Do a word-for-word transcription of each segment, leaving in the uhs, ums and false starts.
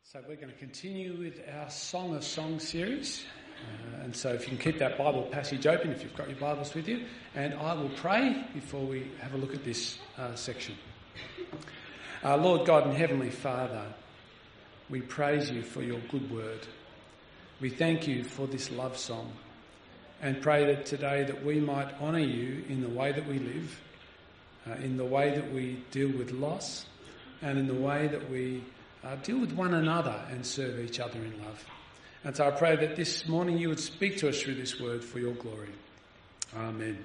So we're going to continue with our Song of Songs series. Uh, and so if you can keep that Bible passage open, if you've got your Bibles with you. And I will pray before we have a look at this uh, section. Uh, Lord God and Heavenly Father, we praise you for your good word. We thank you for this love song and pray that today that we might honour you in the way that we live, uh, in the way that we deal with loss, and in the way that we Uh, deal with one another and serve each other in love. And so I pray that this morning you would speak to us through this word for your glory. Amen.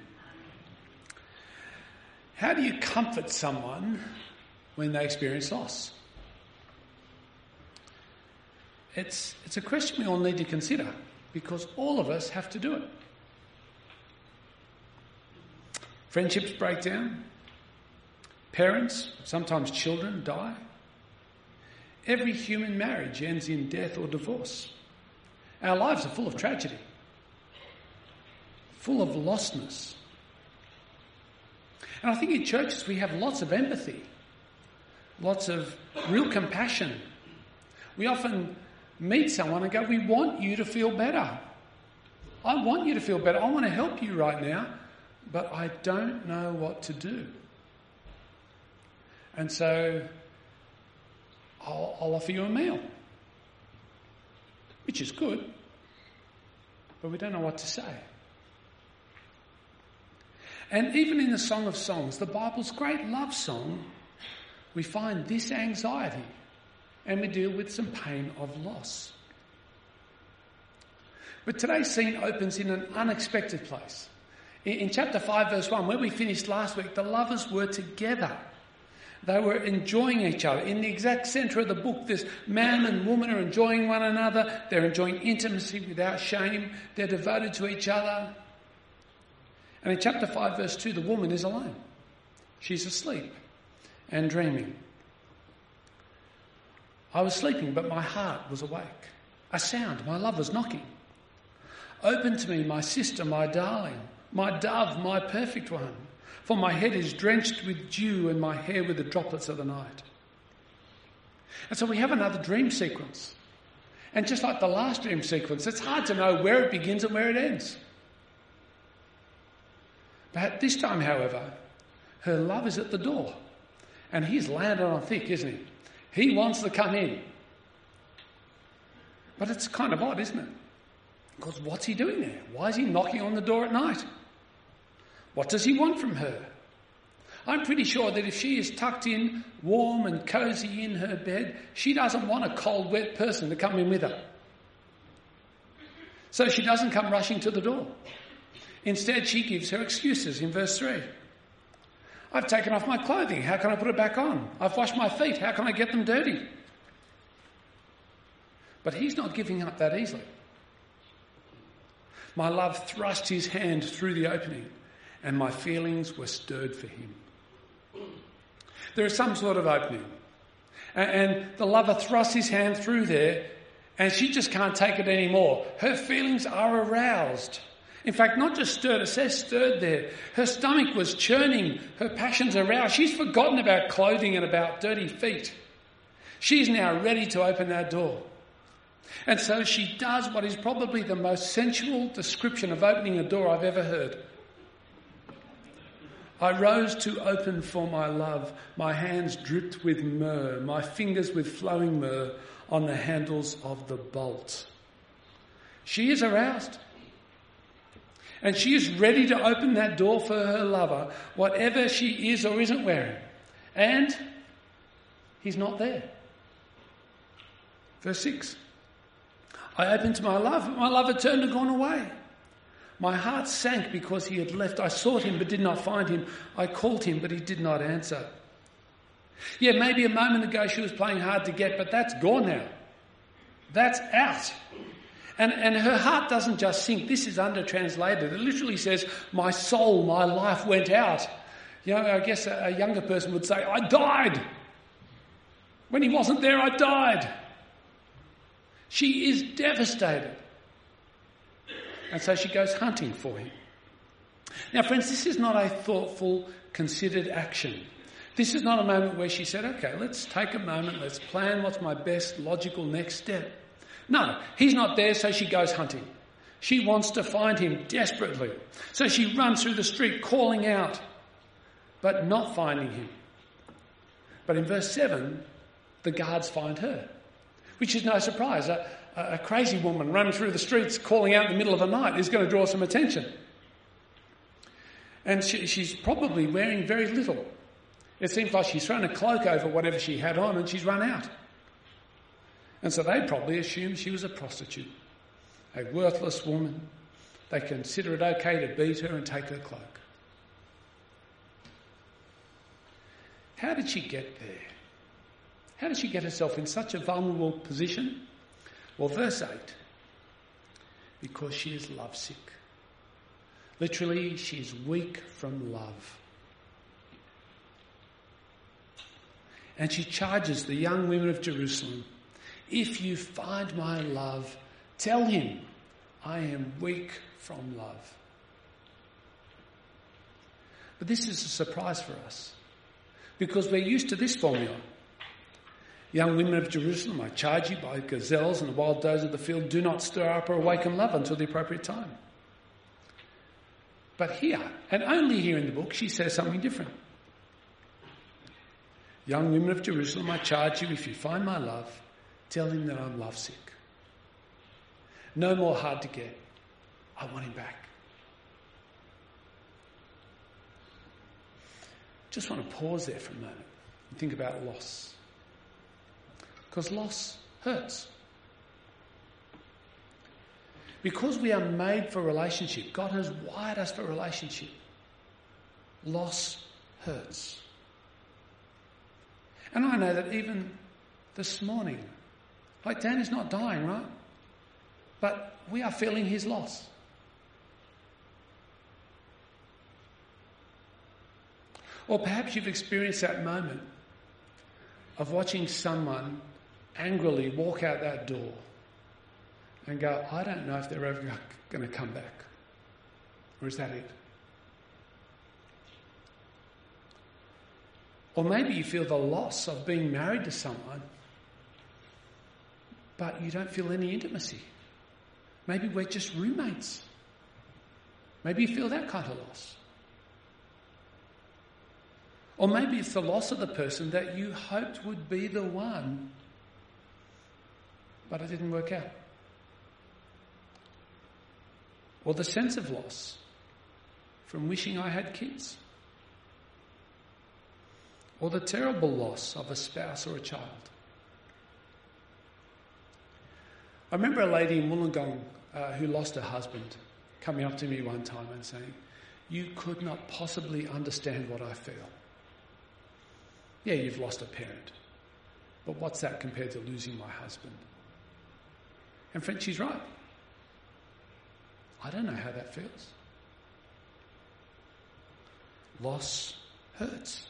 How do you comfort someone when they experience loss? It's, it's a question we all need to consider because all of us have to do it. Friendships break down. Parents, sometimes children, die. Every human marriage ends in death or divorce. Our lives are full of tragedy, full of lostness. And I think in churches we have lots of empathy, lots of real compassion. We often meet someone and go, we want you to feel better. I want you to feel better. I want to help you right now, but I don't know what to do. And so I'll, I'll offer you a meal, which is good, but we don't know what to say. And even in the Song of Songs, the Bible's great love song, we find this anxiety and we deal with some pain of loss. But today's scene opens in an unexpected place. In, in chapter five, verse one, where we finished last week, the lovers were together. They were enjoying each other. In the exact centre of the book, this man and woman are enjoying one another. They're enjoying intimacy without shame. They're devoted to each other. And in chapter five, verse two, the woman is alone. She's asleep and dreaming. I was sleeping, but my heart was awake. A sound, my love was knocking. Open to me, my sister, my darling, my dove, my perfect one. For my head is drenched with dew and my hair with the droplets of the night. And so we have another dream sequence. And just like the last dream sequence, it's hard to know where it begins and where it ends. But this time, however, her love is at the door. And he's landed on thick, isn't he? He wants to come in. But it's kind of odd, isn't it? Because what's he doing there? Why is he knocking on the door at night? What does he want from her? I'm pretty sure that if she is tucked in, warm and cosy in her bed, she doesn't want a cold, wet person to come in with her. So she doesn't come rushing to the door. Instead, she gives her excuses in verse three. I've taken off my clothing. How can I put it back on? I've washed my feet. How can I get them dirty? But he's not giving up that easily. My love thrust his hand through the opening, and my feelings were stirred for him. There is some sort of opening. And the lover thrusts his hand through there, and she just can't take it anymore. Her feelings are aroused. In fact, not just stirred, it says stirred there. Her stomach was churning, her passions aroused. She's forgotten about clothing and about dirty feet. She's now ready to open that door. And so she does what is probably the most sensual description of opening a door I've ever heard. I rose to open for my love. My hands dripped with myrrh, my fingers with flowing myrrh on the handles of the bolt. She is aroused. And she is ready to open that door for her lover, whatever she is or isn't wearing. And he's not there. Verse six. I opened to my love, but my lover turned and gone away. My heart sank because he had left. I sought him but did not find him. I called him but he did not answer. Yeah, maybe a moment ago she was playing hard to get, but that's gone now. That's out. And, and her heart doesn't just sink. This is under-translated. It literally says, my soul, my life went out. You know, I guess a, a younger person would say, I died. When he wasn't there, I died. She is devastated. And so she goes hunting for him. Now, friends, this is not a thoughtful, considered action. This is not a moment where she said, okay, let's take a moment, let's plan what's my best logical next step. No, he's not there, so she goes hunting. She wants to find him desperately. So she runs through the street calling out, but not finding him. But in verse seven, the guards find her, which is no surprise. A, a crazy woman running through the streets calling out in the middle of the night is going to draw some attention. And she, she's probably wearing very little. It seems like she's thrown a cloak over whatever she had on and she's run out. And so they probably assumed she was a prostitute, a worthless woman. They consider it okay to beat her and take her cloak. How did she get there? How did she get herself in such a vulnerable position? Well, verse eight, because she is lovesick. Literally, she is weak from love. And she charges the young women of Jerusalem, if you find my love, tell him I am weak from love. But this is a surprise for us, because we're used to this formula. Young women of Jerusalem, I charge you by gazelles and the wild does of the field, do not stir up or awaken love until the appropriate time. But here, and only here in the book, she says something different. Young women of Jerusalem, I charge you, if you find my love, tell him that I'm lovesick. No more hard to get. I want him back. Just want to pause there for a moment and think about loss. Because loss hurts. Because we are made for relationship, God has wired us for relationship. Loss hurts. And I know that even this morning, like Dan is not dying, right? But we are feeling his loss. Or perhaps you've experienced that moment of watching someone angrily walk out that door and go, I don't know if they're ever going to come back. Or is that it? Or maybe you feel the loss of being married to someone, but you don't feel any intimacy. Maybe we're just roommates. Maybe you feel that kind of loss. Or maybe it's the loss of the person that you hoped would be the one, but it didn't work out. Or the sense of loss from wishing I had kids. Or the terrible loss of a spouse or a child. I remember a lady in Wollongong uh, who lost her husband coming up to me one time and saying, you could not possibly understand what I feel. Yeah, you've lost a parent, but what's that compared to losing my husband? And friend, she's right. I don't know how that feels. Loss hurts.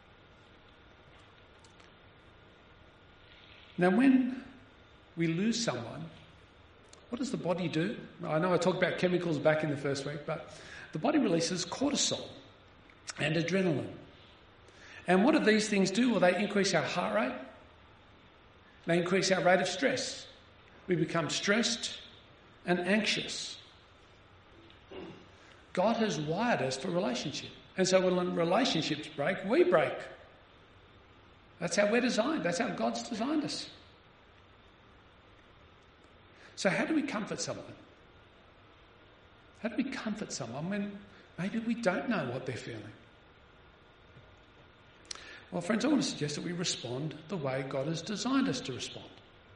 Now, when we lose someone, what does the body do? I know I talked about chemicals back in the first week, but the body releases cortisol and adrenaline. And what do these things do? Well, they increase our heart rate. They increase our rate of stress. We become stressed and anxious. God has wired us for relationship. And so when relationships break, we break. That's how we're designed. That's how God's designed us. So how do we comfort someone? How do we comfort someone when maybe we don't know what they're feeling? Well, friends, I want to suggest that we respond the way God has designed us to respond.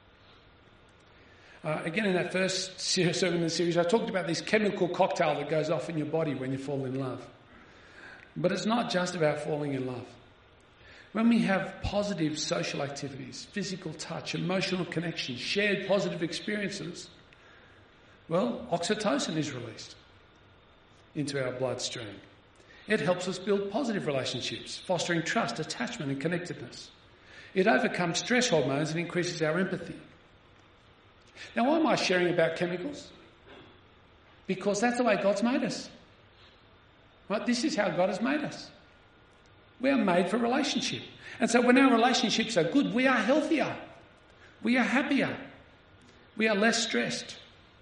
Uh, again, in that first sermon in the series, I talked about this chemical cocktail that goes off in your body when you fall in love. But it's not just about falling in love. When we have positive social activities, physical touch, emotional connection, shared positive experiences, well, oxytocin is released into our bloodstream. It helps us build positive relationships, fostering trust, attachment and connectedness. It overcomes stress hormones and increases our empathy. Now, why am I sharing about chemicals? Because that's the way God's made us. Right? This is how God has made us. We are made for relationship. And so when our relationships are good, we are healthier. We are happier. We are less stressed.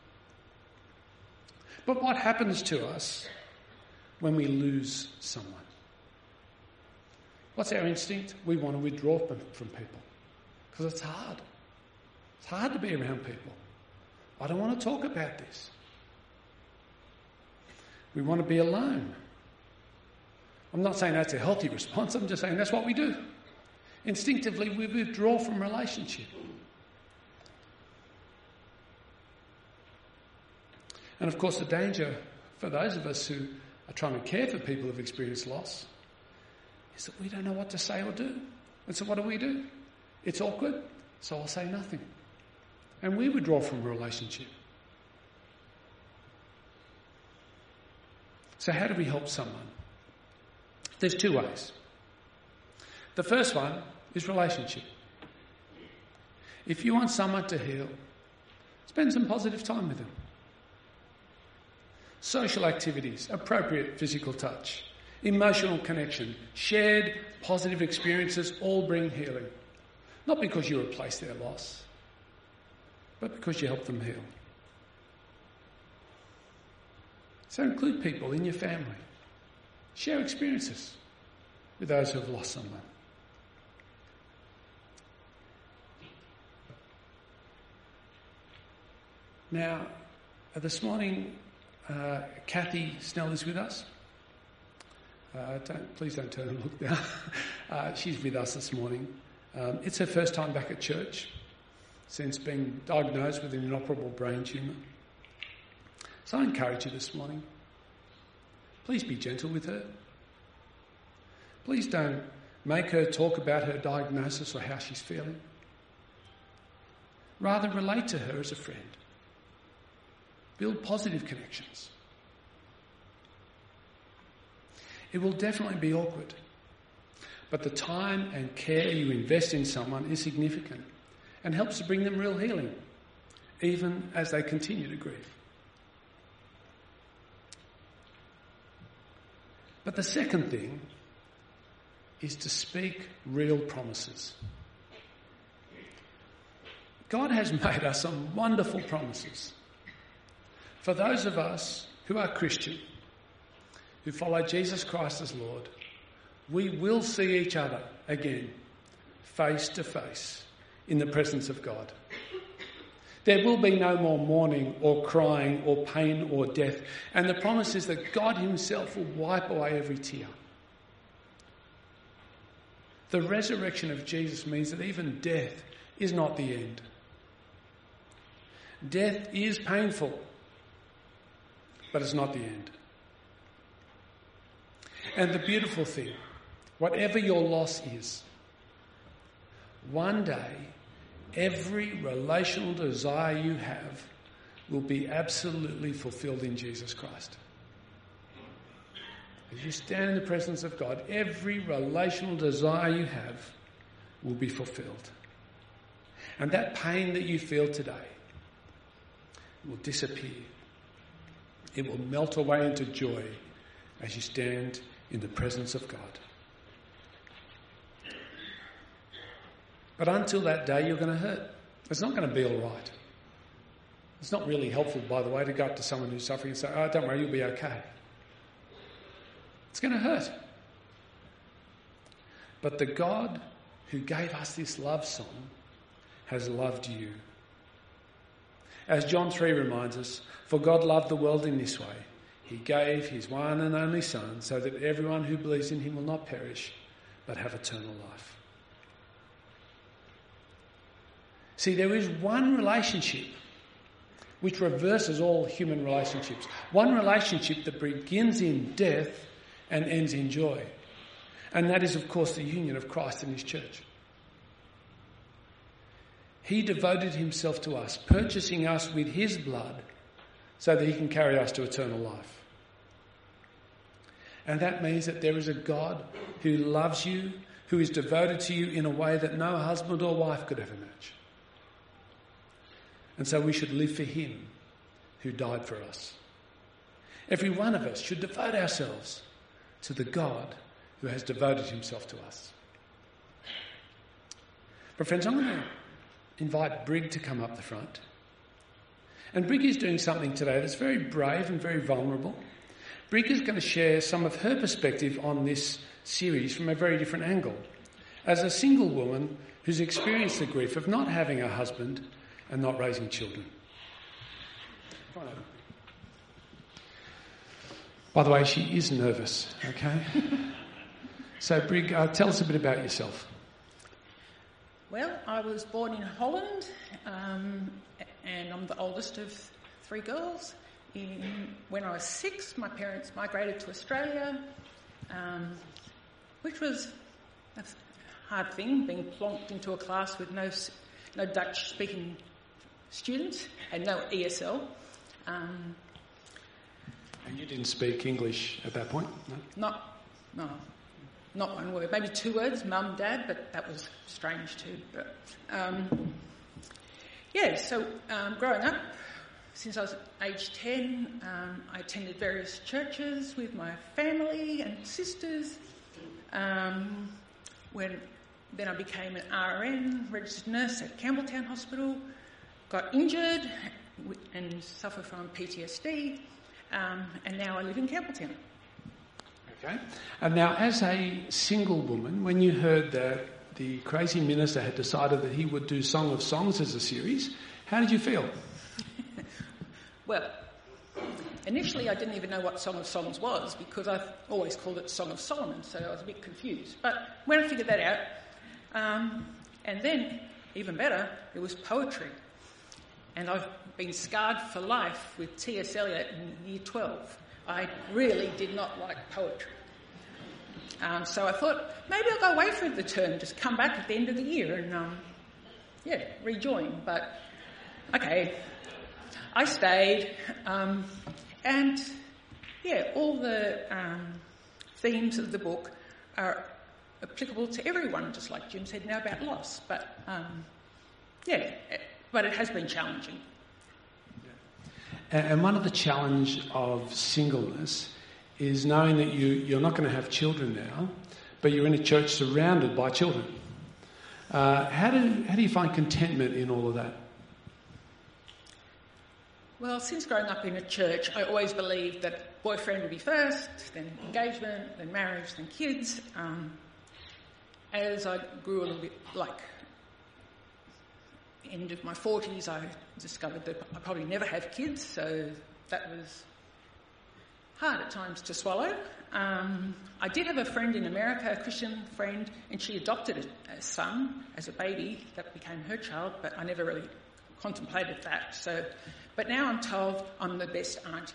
But what happens to us when we lose someone? What's our instinct? We want to withdraw from, from people because it's hard. It's hard to be around people. I don't want to talk about this. We want to be alone. I'm not saying that's a healthy response. I'm just saying that's what we do. Instinctively, we withdraw from relationship. And of course, the danger for those of us who are trying to care for people who've experienced loss is that we don't know what to say or do. And so what do we do? It's awkward, so I'll say nothing. And we withdraw from a relationship. So how do we help someone? There's two ways. The first one is relationship. If you want someone to heal, spend some positive time with them. Social activities, appropriate physical touch, emotional connection, shared positive experiences all bring healing. Not because you replace their loss, but because you help them heal. So include people in your family. Share experiences with those who have lost someone. Now, this morning, uh, Kathy Snell is with us. Uh, don't, please don't turn and look now. uh, she's with us this morning. Um, it's her first time back at church since being diagnosed with an inoperable brain tumour. So I encourage you this morning, please be gentle with her. Please don't make her talk about her diagnosis or how she's feeling. Rather, relate to her as a friend. Build positive connections. It will definitely be awkward, but the time and care you invest in someone is significant and helps to bring them real healing, even as they continue to grieve. But the second thing is to speak real promises. God has made us some wonderful promises. For those of us who are Christian, who follow Jesus Christ as Lord, we will see each other again, face to face, in the presence of God. There will be no more mourning or crying or pain or death. And the promise is that God himself will wipe away every tear. The resurrection of Jesus means that even death is not the end. Death is painful, but it's not the end. And the beautiful thing, whatever your loss is, one day, every relational desire you have will be absolutely fulfilled in Jesus Christ. As you stand in the presence of God, every relational desire you have will be fulfilled. And that pain that you feel today will disappear. It will melt away into joy as you stand in the presence of God. But until that day, you're going to hurt. It's not going to be all right. It's not really helpful, by the way, to go up to someone who's suffering and say, oh, don't worry, you'll be okay. It's going to hurt. But the God who gave us this love song has loved you. As John three reminds us, for God loved the world in this way. He gave his one and only Son so that everyone who believes in him will not perish, but have eternal life. See, there is one relationship which reverses all human relationships. One relationship that begins in death and ends in joy. And that is, of course, the union of Christ and his church. He devoted himself to us, purchasing us with his blood so that he can carry us to eternal life. And that means that there is a God who loves you, who is devoted to you in a way that no husband or wife could ever match. And so we should live for him who died for us. Every one of us should devote ourselves to the God who has devoted himself to us. But friends, I'm going to invite Brig to come up the front. And Brig is doing something today that's very brave and very vulnerable. Brig is going to share some of her perspective on this series from a very different angle. As a single woman who's experienced the grief of not having a husband and not raising children. Come on over. By the way, she is nervous, okay? So, Brig, uh, tell us a bit about yourself. Well, I was born in Holland, um, and I'm the oldest of three girls. In, when I was six, my parents migrated to Australia, um, which was a hard thing, being plonked into a class with no no Dutch-speaking students and no E S L. Um, and you didn't speak English at that point? No? Not, no, not one word. Maybe two words, mum, dad, but that was strange too. But um, yeah, so um, growing up, since I was age ten, um, I attended various churches with my family and sisters. Um, when then I became an R N, registered nurse at Campbelltown Hospital, got injured and suffer from P T S D, um, and now I live in Campbelltown. Okay. And now, as a single woman, when you heard that the crazy minister had decided that he would do Song of Songs as a series, how did you feel? Well, initially I didn't even know what Song of Songs was because I've always called it Song of Solomon, so I was a bit confused. But when I figured that out, um, and then, even better, it was poetry. And I've been scarred for life with T S Eliot in year twelve. I really did not like poetry. Um, so I thought, maybe I'll go away for the term, just come back at the end of the year and, um, yeah, rejoin. But, okay, I stayed, um, and, yeah, all the um, themes of the book are applicable to everyone, just like Jim said now about loss. But, um, yeah, but it has been challenging. And one of the challenge of singleness is knowing that you, you're not going to have children now, but you're in a church surrounded by children. Uh, how do how do you find contentment in all of that? Well, since growing up in a church, I always believed that boyfriend would be first, then engagement, then marriage, then kids. Um, as I grew a little bit, like, end of my forties, I discovered that I probably never have kids, so that was hard at times to swallow. Um, I did have a friend in America, a Christian friend, and she adopted a son as a baby. That became her child, but I never really contemplated that. So, but now I'm told I'm the best auntie.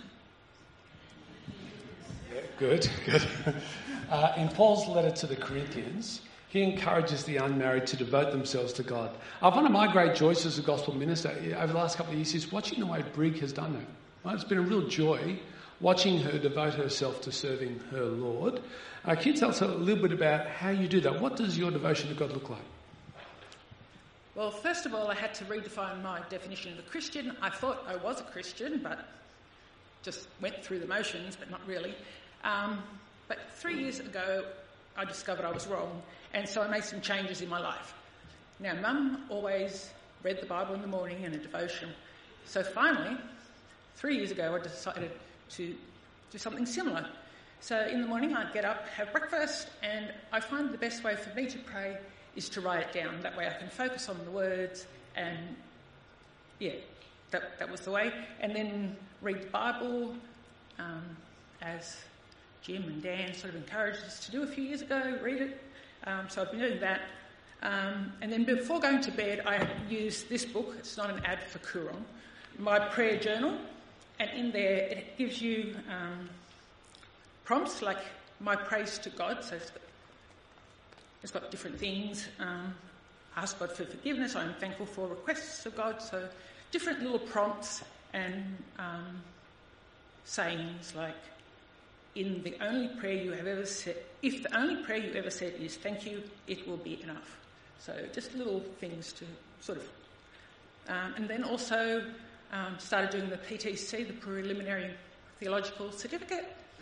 Yeah, good, good. Uh, in Paul's letter to the Corinthians, he encourages the unmarried to devote themselves to God. Uh, one of my great joys as a gospel minister over the last couple of years is watching the way Brig has done that. Well, it's been a real joy watching her devote herself to serving her Lord. Uh, can you tell us a little bit about how you do that? What does your devotion to God look like? Well, first of all, I had to redefine my definition of a Christian. I thought I was a Christian, but just went through the motions, but not really. Um, but three years ago, I discovered I was wrong, and so I made some changes in my life. Now, Mum always read the Bible in the morning and a devotion. So finally, three years ago, I decided to do something similar. So in the morning, I'd get up, have breakfast, and I find the best way for me to pray is to write it down. That way I can focus on the words, and yeah, that, that was the way. And then read the Bible, um, as Jim and Dan sort of encouraged us to do a few years ago, read it. Um, so I've been doing that. Um, and then before going to bed, I use this book. It's not an ad for Koorong. My prayer journal. And in there, it gives you um, prompts like my praise to God. So it's got, it's got different things. Um, ask God for forgiveness. I'm thankful for requests of God. So different little prompts and um, sayings like, in the only prayer you have ever said, if the only prayer you ever said is thank you, it will be enough. So just little things to sort of... Um, and then also um, started doing the P T C, the Preliminary Theological Certificate.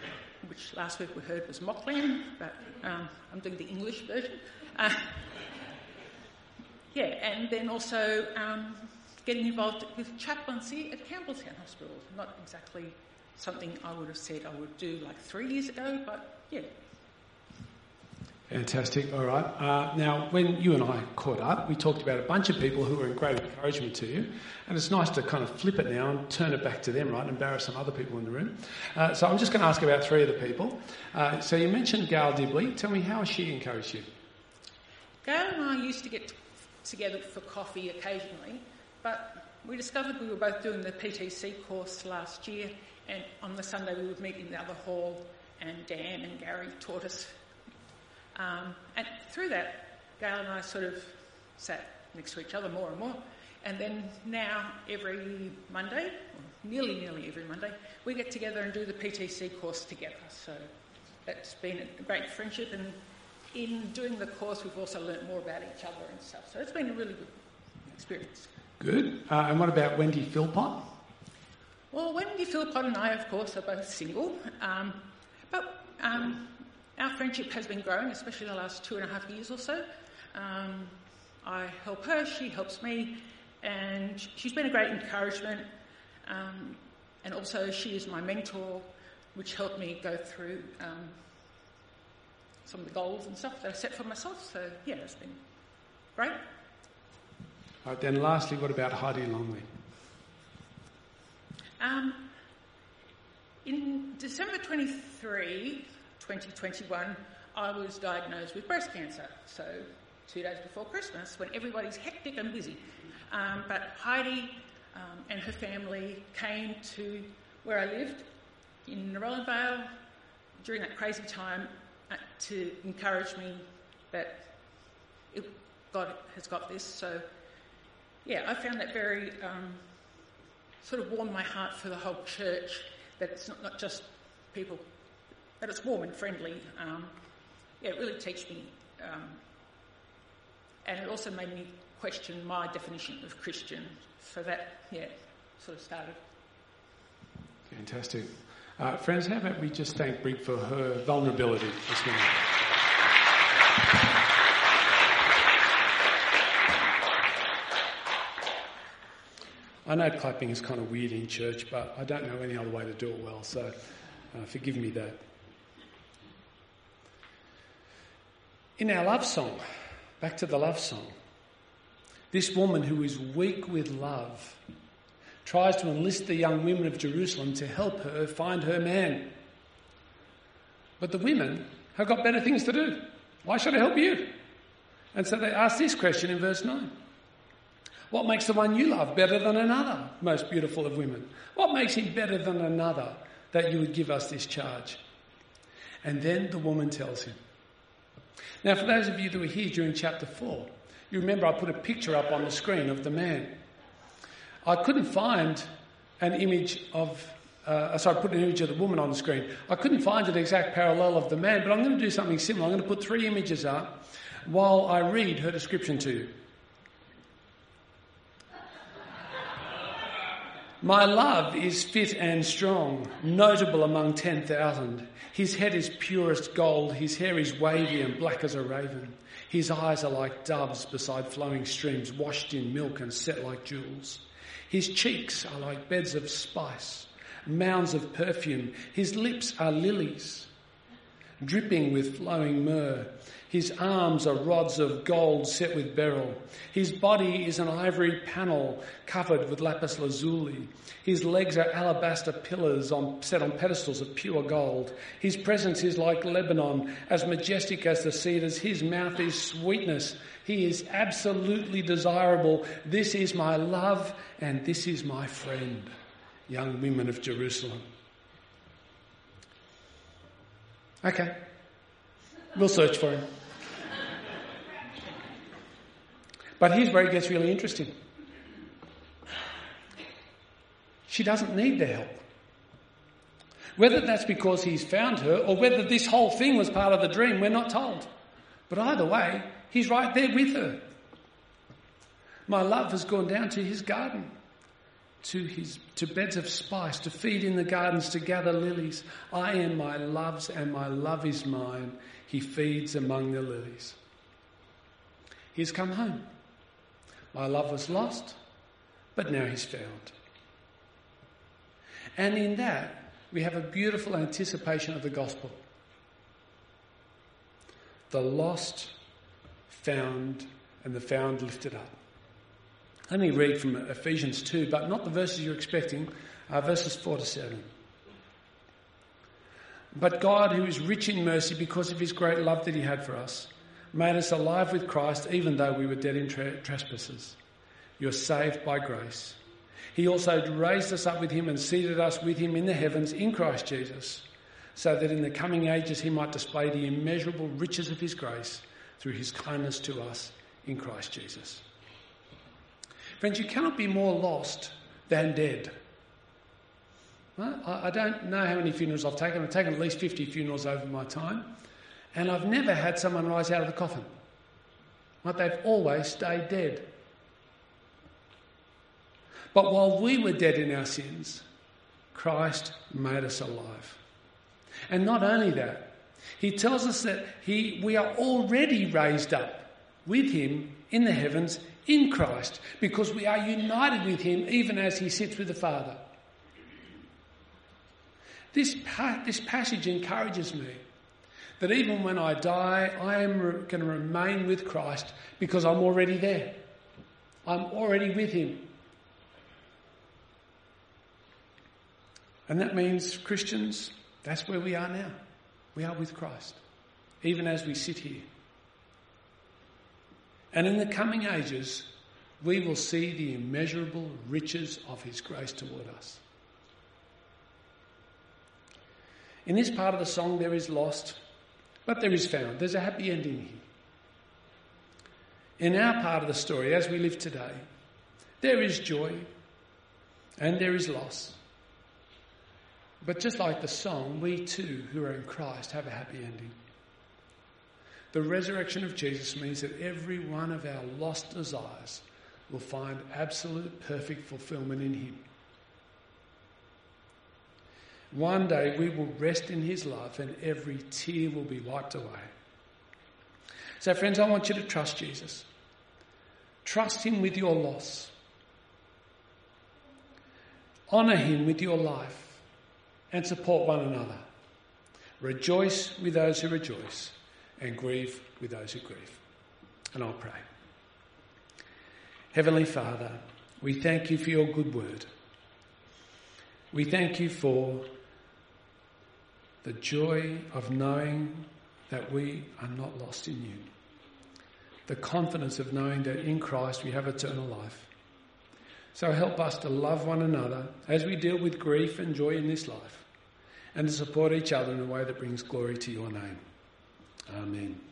which last week we heard was Mockland, but um, I'm doing the English version. Uh, yeah, and then also um, getting involved with chaplaincy at Campbelltown Hospital. Not exactly something I would have said I would do like three years ago, but yeah. Fantastic. All right. Uh, now, when you and I caught up, we talked about a bunch of people who were in great encouragement to you, and it's nice to kind of flip it now and turn it back to them, right, and embarrass some other people in the room. Uh, so I'm just going to ask about three of the people. Uh, so you mentioned Gail Dibley. Tell me, how has she encouraged you? Gail and I used to get t- together for coffee occasionally, but we discovered we were both doing the P T C course last year, and on the Sunday we would meet in the other hall, and Dan and Gary taught us. Um, and through that, Gail and I sort of sat next to each other more and more. And then now, every Monday, or nearly, nearly every Monday, we get together and do the P T C course together. So that's been a great friendship. And in doing the course, we've also learnt more about each other and stuff. So it's been a really good experience. Good. Uh, and what about Wendy Philpott? Well, Wendy Philpott and I, of course, are both single. Um, but... Um, Our friendship has been growing, especially the last two and a half years or so. Um, I help her, she helps me, and she's been a great encouragement. Um, and also she is my mentor, which helped me go through um, some of the goals and stuff that I set for myself. So, yeah, it's been great. All right, then lastly, what about Heidi Longley? Um, in December twenty-third, twenty twenty-one, I was diagnosed with breast cancer, so two days before Christmas, when everybody's hectic and busy. Um, but Heidi um, and her family came to where I lived in Narellan Vale during that crazy time uh, to encourage me that it, God has got this. So, yeah, I found that very um, sort of warmed my heart for the whole church, that it's not, not just people, that it's warm and friendly. Um, yeah, it really teach me. Um, and it also made me question my definition of Christian. So that, yeah, sort of started. Fantastic. Uh, friends, how about we just thank Brig for her vulnerability this morning. I know clapping is kind of weird in church, but I don't know any other way to do it well, so uh, forgive me that. In our love song, back to the love song, this woman who is weak with love tries to enlist the young women of Jerusalem to help her find her man. But the women have got better things to do. Why should I help you? And so they ask this question in verse nine. What makes the one you love better than another, most beautiful of women? What makes him better than another that you would give us this charge? And then the woman tells him. Now, for those of you that were here during chapter four, you remember I put a picture up on the screen of the man. I couldn't find an image of, uh, sorry, I put an image of the woman on the screen. I couldn't find an exact parallel of the man, but I'm going to do something similar. I'm going to put three images up while I read her description to you. My love is fit and strong, notable among ten thousand. His head is purest gold, his hair is wavy and black as a raven. His eyes are like doves beside flowing streams, washed in milk and set like jewels. His cheeks are like beds of spice, mounds of perfume. His lips are lilies, dripping with flowing myrrh. His arms are rods of gold set with beryl. His body is an ivory panel covered with lapis lazuli. His legs are alabaster pillars on, set on pedestals of pure gold. His presence is like Lebanon, as majestic as the cedars. His mouth is sweetness. He is absolutely desirable. This is my love and this is my friend, young women of Jerusalem. Okay, we'll search for him. But here's where it gets really interesting. She doesn't need their help. Whether that's because he's found her or whether this whole thing was part of the dream, we're not told. But either way, he's right there with her. My love has gone down to his garden. to his to beds of spice, to feed in the gardens, to gather lilies. I am my love's and my love is mine. He feeds among the lilies. He's come home. My love was lost, but now he's found. And in that, we have a beautiful anticipation of the gospel. The lost found and the found lifted up. Let me read from Ephesians two, but not the verses you're expecting, uh, verses four to seven. But God, who is rich in mercy because of his great love that he had for us, made us alive with Christ even though we were dead in tra- trespasses. You're saved by grace. He also raised us up with him and seated us with him in the heavens in Christ Jesus, so that in the coming ages he might display the immeasurable riches of his grace through his kindness to us in Christ Jesus. Friends, you cannot be more lost than dead. I don't know how many funerals I've taken. I've taken at least fifty funerals over my time, and I've never had someone rise out of the coffin. But they've always stayed dead. But while we were dead in our sins, Christ made us alive. And not only that, he tells us that he, we are already raised up with him in the heavens in Christ, because we are united with him even as he sits with the Father. This, pa- this passage encourages me that even when I die, I am re- going to remain with Christ because I'm already there. I'm already with him. And that means, Christians, that's where we are now. We are with Christ, even as we sit here. And in the coming ages, we will see the immeasurable riches of his grace toward us. In this part of the song, there is lost, but there is found. There's a happy ending here. In our part of the story, as we live today, there is joy and there is loss. But just like the song, we too, who are in Christ, have a happy ending. The resurrection of Jesus means that every one of our lost desires will find absolute perfect fulfillment in him. One day we will rest in his love and every tear will be wiped away. So friends, I want you to trust Jesus. Trust him with your loss. Honour him with your life and support one another. Rejoice with those who rejoice and grieve with those who grieve. And I'll pray. Heavenly Father, we thank you for your good word. We thank you for the joy of knowing that we are not lost in you. The confidence of knowing that in Christ we have eternal life. So help us to love one another as we deal with grief and joy in this life, and to support each other in a way that brings glory to your name. Amen.